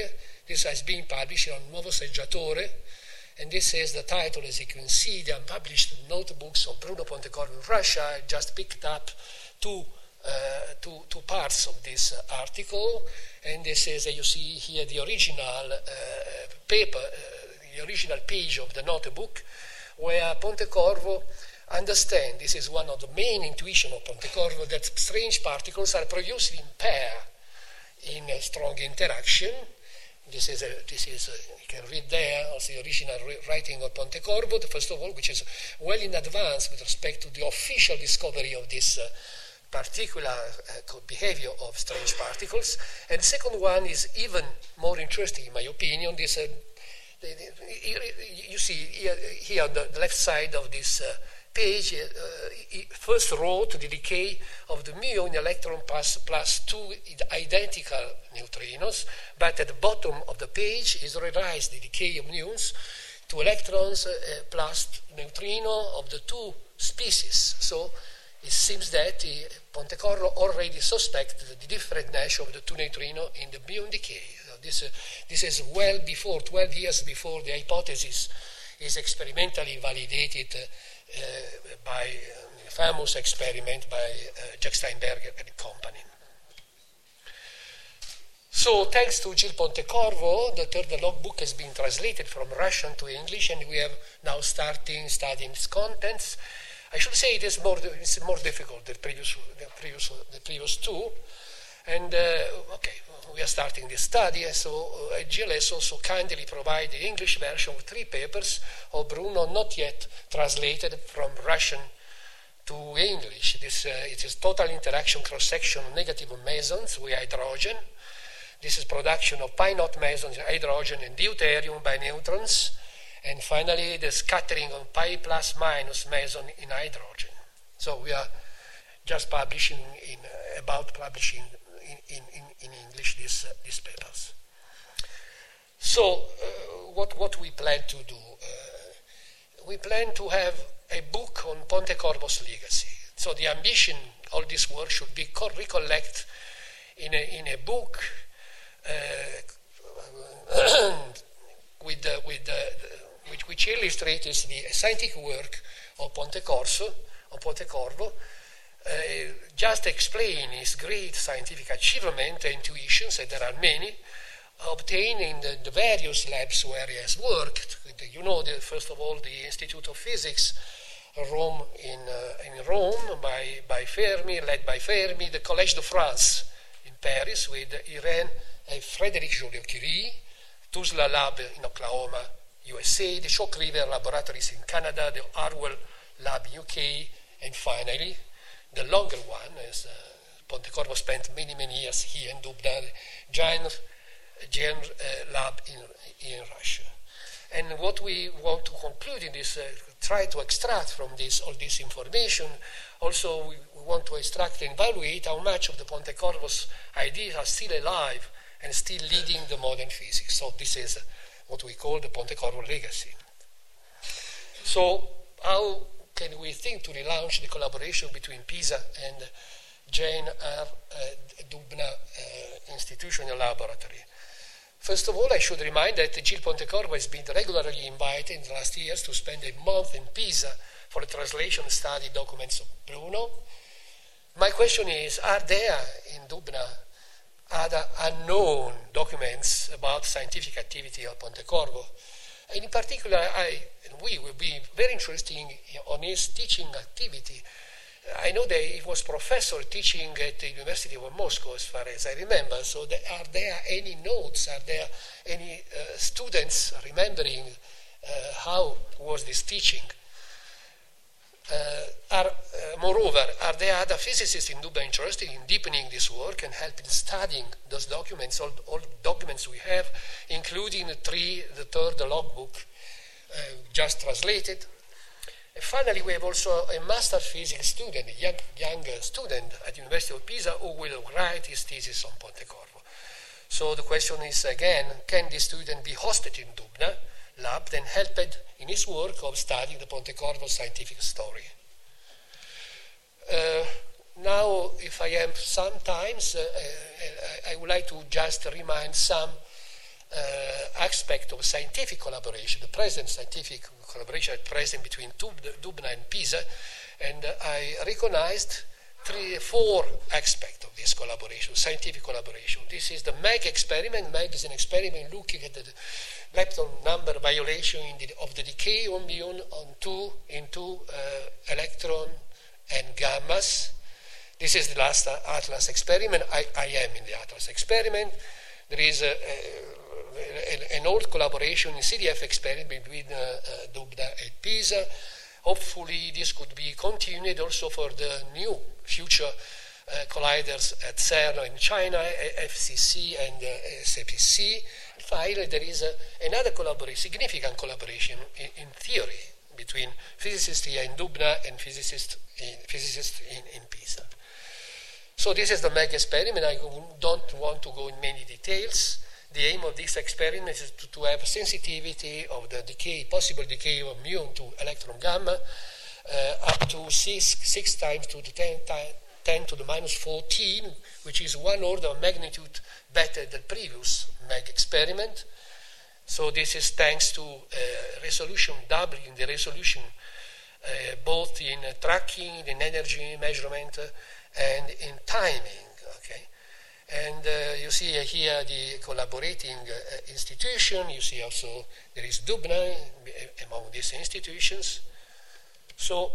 This has been published on Nuovo Saggiatore, and this is the title, as you can see, the unpublished notebooks of Bruno Pontecorvo in Russia. I just picked up two, uh, two, two parts of this uh, article, and this is, uh, you see here, the original uh, paper, uh, the original page of the notebook, where Pontecorvo understands, this is one of the main intuitions of Pontecorvo, that strange particles are produced in pair in a strong interaction. This is, a, this is a, you can read there also the original writing of Pontecorvo, first of all, which is well in advance with respect to the official discovery of this uh, particular uh, behavior of strange particles. And the second one is even more interesting, in my opinion. This, uh, the, the, you see here, here on the left side of this uh, page, uh, he first wrote the decay of the muon electron plus, plus two identical neutrinos, but at the bottom of the page is realized the decay of muons to electrons uh, plus neutrino of the two species. So it seems that uh, Pontecorvo already suspected the different nature of the two neutrino in the muon decay. So this, uh, this is well before, twelve years before the hypothesis is experimentally validated uh, Uh, by a famous experiment by uh, Jack Steinberger and company. So thanks to Gilles Pontecorvo, the third logbook has been translated from Russian to English, and we have now starting studying its contents. I should say it is more, it's more difficult than previous, the previous, the previous two. And uh, okay, we are starting this study, and so uh, Gilles has also kindly provided the English version of three papers of Bruno, not yet translated from Russian to English. This uh, it is total interaction cross-section of negative mesons with hydrogen. This is production of pi naught mesons, hydrogen and deuterium by neutrons, and finally the scattering of pi plus minus meson in hydrogen. So we are just publishing in uh, about publishing. In, in, in English, these, uh, these papers. So, uh, what, what we plan to do? Uh, we plan to have a book on Pontecorvo's legacy. So the ambition of this work should be co- recollect in a, in a book uh, with, uh, with, uh, which, which illustrates the scientific work of Pontecorvo, of Pontecorvo. Uh, just explain his great scientific achievement and intuitions, and there are many, obtained in the, the various labs where he has worked. You know, the, first of all, the Institute of Physics, Rome in, uh, in Rome, by, by Fermi, led by Fermi, the Collège de France in Paris with Irene and Frédéric Joliot-Curie, Tuzla Lab in Oklahoma, U S A, the Chalk River Laboratories in Canada, the Harwell Lab in U K, and finally, the longer one, as uh, Pontecorvo spent many, many years here in Dubna, the giant, giant uh, lab in, in Russia. And what we want to conclude in this, uh, try to extract from this all this information, also we, we want to extract and evaluate how much of the Pontecorvo's ideas are still alive and still leading the modern physics. So this is uh, what we call the Pontecorvo legacy. So how can we think to relaunch the collaboration between PISA and Jane R. Uh, Dubna uh, Institutional Laboratory? First of all, I should remind that Gilles Pontecorvo has been regularly invited in the last years to spend a month in Pisa for the translation and study documents of Bruno. My question is, are there in Dubna other unknown documents about scientific activity of Pontecorvo? And in particular, I and we will be very interested on his teaching activity. I know that he was professor teaching at the University of Moscow, as far as I remember. So there, are there any notes? Are there any uh, students remembering uh, how was this teaching? Uh, are, uh, moreover, are there other physicists in Dubna interested in deepening this work and helping studying those documents, all, all documents we have, including the three, the third logbook, uh, just translated? And finally, we have also a master physics student, a young, young student at the University of Pisa who will write his thesis on Pontecorvo. So the question is again, can this student be hosted in Dubna lab, then helped in his work of studying the Pontecorvo scientific story? Uh, now, if I have some time, uh, I, I would like to just remind some uh, aspect of scientific collaboration, the present scientific collaboration at present between Dubna and Pisa, and uh, I recognized three, four aspects of this collaboration, scientific collaboration. This is the M E G experiment. M E G is an experiment looking at the lepton number violation in the, of the decay of muon on two into uh, electron and gammas. This is the last uh, ATLAS experiment. I, I am in the ATLAS experiment. There is a, a, an old collaboration in C D F experiment between uh, uh, Dubna and Pisa. Hopefully this could be continued also for the new future uh, colliders at CERN in China, F C C and uh, S A P C. Finally, there is a, another collaboration, significant collaboration in, in theory between physicists here in Dubna and physicists in, physicists in, in Pisa. So this is the M E G experiment. I don't want to go in many details. The aim of this experiment is to, to have sensitivity of the decay, possible decay of muon to electron gamma, uh, up to six, six times to the ten, ten to the minus fourteen, which is one order of magnitude better than previous M E G experiment. So this is thanks to uh, resolution, doubling the resolution, uh, both in uh, tracking, in energy measurement, uh, and in timing, okay? And uh, you see uh, here the collaborating uh, institution. You see also there is Dubna among these institutions. So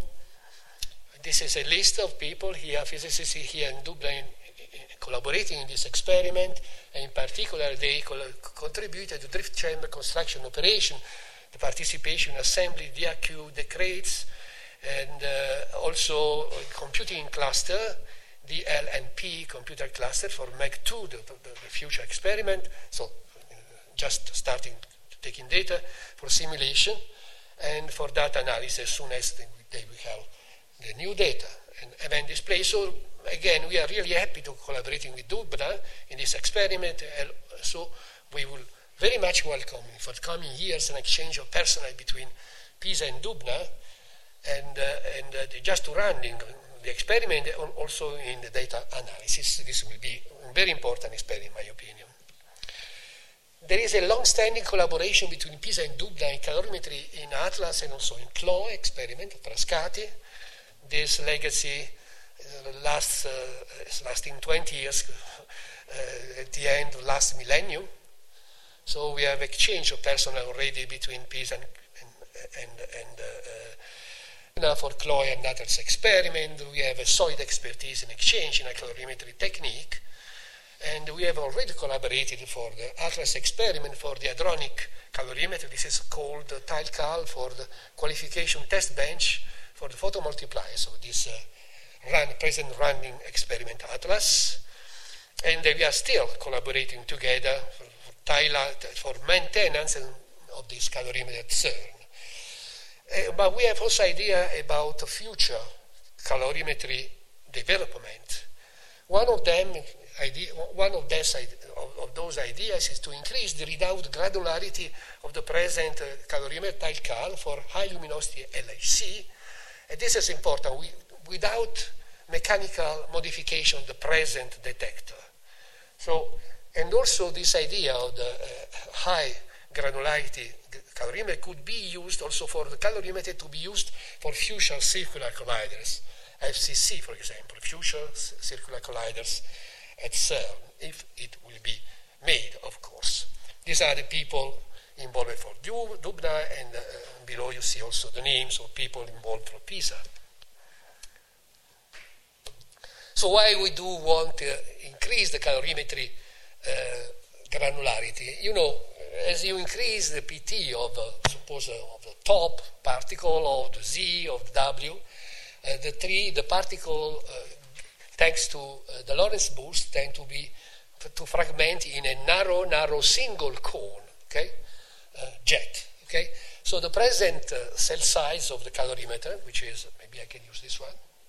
this is a list of people here, physicists here in Dubna in, in collaborating in this experiment. And in particular, they contributed to drift chamber construction operation, the participation assembly, D R Q decrates, and uh, also computing cluster, the L N P computer cluster for M E G two, the, the, the future experiment. So uh, just starting taking data for simulation and for data analysis as soon as they, they will have the new data and event display. So again, we are really happy to collaborating with Dubna in this experiment. And so we will very much welcome for the coming years an exchange of personnel between Pisa and Dubna, and uh, and uh, just to running the experiment also in the data analysis. This will be a very important experiment, in my opinion. There is a long-standing collaboration between Pisa and Dubna in calorimetry in ATLAS and also in C L O experiment of Frascati. This legacy uh, lasts, uh, is lasting twenty years uh, at the end of last millennium. So we have exchange of personnel already between Pisa and, and, and, and uh, now for C L O and ATLAS experiment, we have a solid expertise in exchange in a calorimetry technique, and we have already collaborated for the ATLAS experiment for the hadronic calorimetry. This is called the TileCal for the qualification test bench for the photomultiplier. So this uh, run, present running experiment ATLAS, and we are still collaborating together for, for, tile, for maintenance of this calorimeter at CERN. Uh, but we have also idea about the future calorimetry development. One of them, idea, one of, this, of, of those ideas is to increase the readout granularity of the present uh, calorimeter TileCal for high luminosity L I C. And this is important we, without mechanical modification of the present detector. So, and also this idea of the uh, high granularity calorimeter could be used also for the calorimeter to be used for future circular colliders, F C C, for example, future circular colliders at CERN, if it will be made, of course. These are the people involved for Dubna, and uh, below you see also the names of people involved for Pisa. So why we do want to increase the calorimetry uh, granularity? You know, as you increase the P T of, uh, suppose, uh, of the top particle, of the Z, of the W, uh, the three, the particle, uh, thanks to uh, the Lorentz boost, tend to be to fragment in a narrow, narrow single cone, okay, uh, jet, okay. So the present uh, cell size of the calorimeter, which is, maybe I can use this one.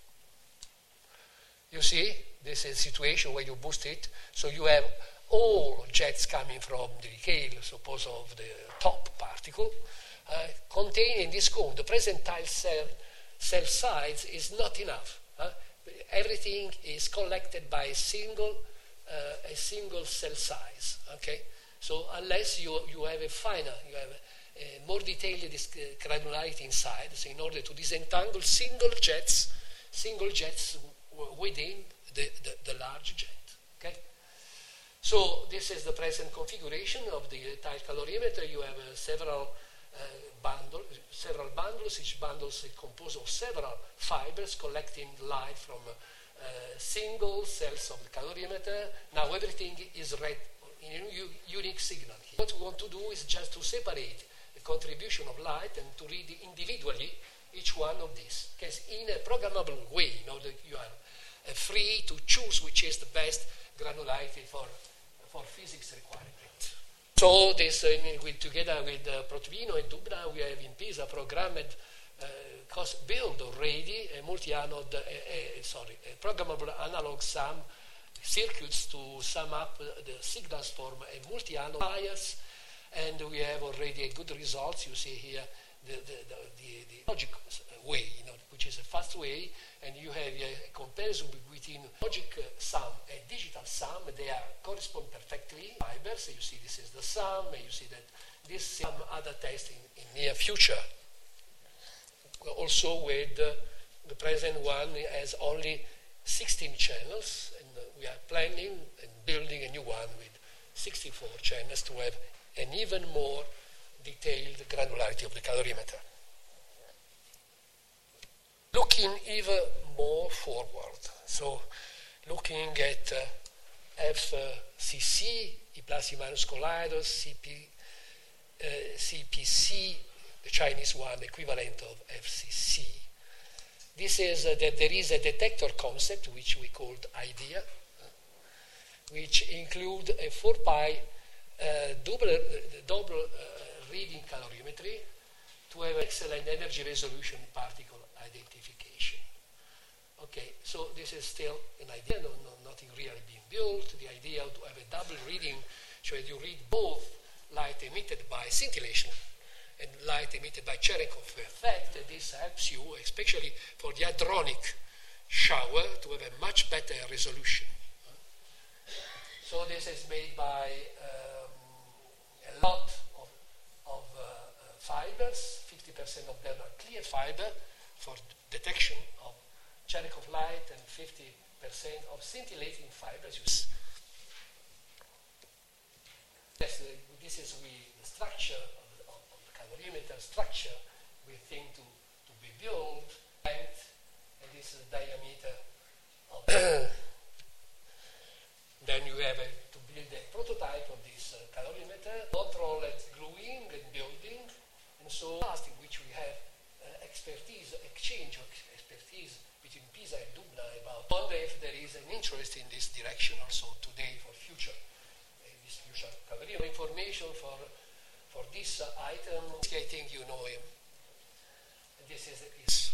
You see, this is a situation where you boost it, so you have all jets coming from the decay, suppose, of the top particle, uh, contained in this cone. The present tile cell, cell size is not enough. Uh, everything is collected by a single, uh, a single cell size. Okay, So unless you, you have a finer, you have a, a more detailed granularity inside, so in order to disentangle single jets, single jets w- within the, the, the large jet. Okay? So this is the present configuration of the tile calorimeter. You have uh, several uh, bundles, several bundles. Each bundle is composed of several fibers collecting light from uh, single cells of the calorimeter. Now everything is read in a u- unique signal. What we want to do is just to separate the contribution of light and to read individually each one of these. Because in a programmable way, you know, that you are uh, free to choose which is the best granularity for for physics requirement. So this, uh, with, together with uh, Protvino and Dubna, we have in Pisa programmed, uh, cost, built already a multi-anode, uh, uh, sorry, a programmable analog sum circuits to sum up uh, the signals from a multi-anode bias, and we have already a good results. You see here the, the, the, the, the logic way, you know, which is a fast way, and you have a comparison between logic uh, sum and digital sum. They are correspond perfectly. Fibers, you see this is the sum, and you see that this some other test in, in near future. Also with uh, the present one has only sixteen channels, and uh, we are planning and building a new one with sixty-four channels to have an even more detailed granularity of the calorimeter. Looking even more forward, so looking at uh, F C C, I plus I minus collider, C P, uh, C P C, the Chinese one equivalent of F C C. This is uh, that there is a detector concept which we called IDEA, uh, which include a four pi uh, double, uh, double uh, reading calorimetry to have excellent energy resolution particle identification. Okay, so this is still an idea, no, no, nothing really being built. The idea to have a double reading, so that you read both light emitted by scintillation and light emitted by Cherenkov effect. This helps you, especially for the hadronic shower, to have a much better resolution. So this is made by um, a lot of, of uh, fibers. fifty percent of them are clear fiber for detection of Cherenkov light, and fifty percent of scintillating fibers. Yes, uh, this is we, the structure of the, of the calorimeter structure we think to, to be built, length, and this is the diameter of the then you have a, to build a prototype of this uh, calorimeter, control it gluing and building, and so last in which we have uh, expertise, exchange of expertise between Pisa and Dubna about. I wonder if there is an interest in this direction also today for future, uh, this future calorimeter information for for this uh, item. I think you know him. And this is this.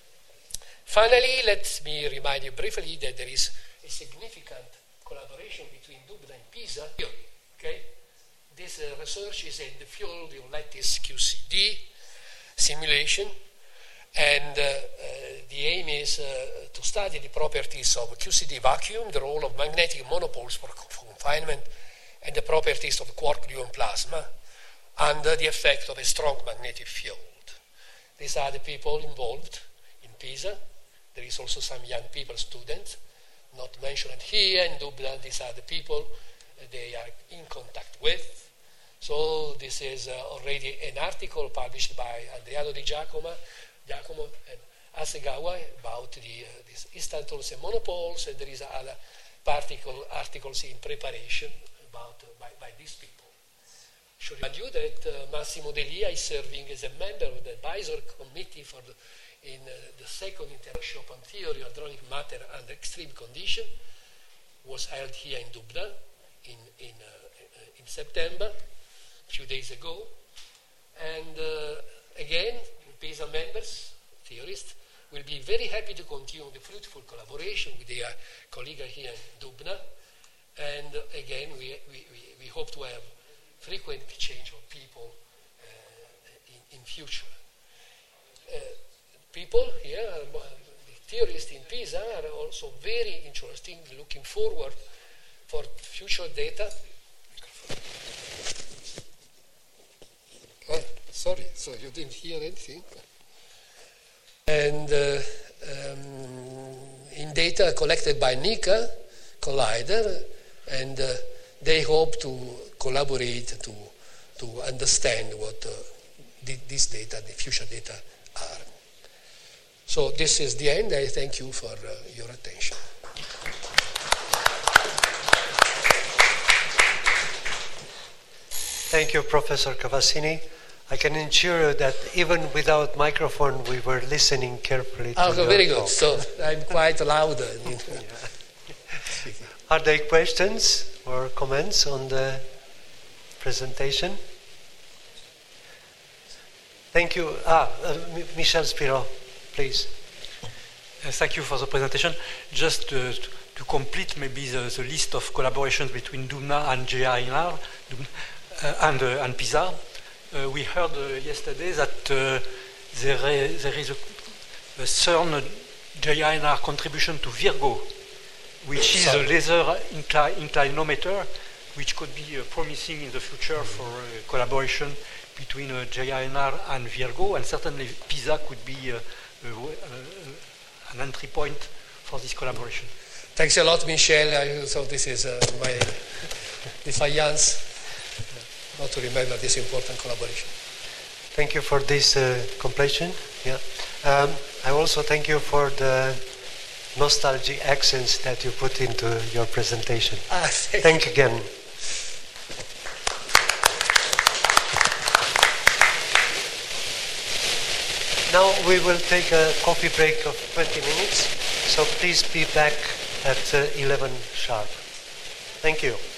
Finally, let me remind you briefly that there is a significant collaboration between Dubna and Pisa. Okay, this uh, research is in the field of lattice Q C D simulation, and uh, uh, the aim is uh, to study the properties of Q C D vacuum, the role of magnetic monopoles for confinement, and the properties of quark-gluon plasma under the effect of a strong magnetic field. These are the people involved in Pisa. There is also some young people, students, not mentioned here. In Dubna, these are the people uh, they are in contact with. So this is uh, already an article published by Adriano Di Giacomo, Giacomo and Hasegawa about the, uh, these instantons and monopoles, and there is other particle articles in preparation about uh, by, by these people. I should remind you that uh, Massimo Delia is serving as a member of the advisory committee for the in uh, the second interaction on theory of hadronic matter under extreme condition, was held here in Dubna in, in, uh, in September, a few days ago. And uh, again, Pisa members, theorists, will be very happy to continue the fruitful collaboration with their colleague here in Dubna. And uh, again, we, we, we, we hope to have frequent exchange of people uh, in, in future. Uh, People here, uh, the theorists in Pisa, are also very interesting, looking forward for future data. sorry, so you didn't hear anything. And uh, um, in data collected by NICA Collider, and uh, they hope to collaborate to, to understand what uh, the, this data, the future data, are. So this is the end. I thank you for uh, your attention. Thank you, Professor Cavassini. I can assure you that even without microphone, we were listening carefully to Oh, your very good. talk. So I'm quite loud. Are there questions or comments on the presentation? Thank you. Ah, uh, M- Michel Spiro, please. Uh, thank you for the presentation. Just uh, to, to complete maybe the, the list of collaborations between Dumna and J I N R uh, and, uh, and PISA, uh, we heard uh, yesterday that uh, there, is, there is a, a CERN J I N R contribution to Virgo, which is a laser incli inclinometer, which could be uh, promising in the future for uh, collaboration between uh, J I N R and Virgo, and certainly PISA could be uh, uh, uh, an entry point for this collaboration. Thanks a lot, Michel. I, so this is uh, my defiance not to remember this important collaboration. Thank you for this uh, completion. Yeah. Um, I also thank you for the nostalgic accents that you put into your presentation. Ah, thank Thank you again. Now we will take a coffee break of twenty minutes, so please be back at uh, eleven sharp. Thank you.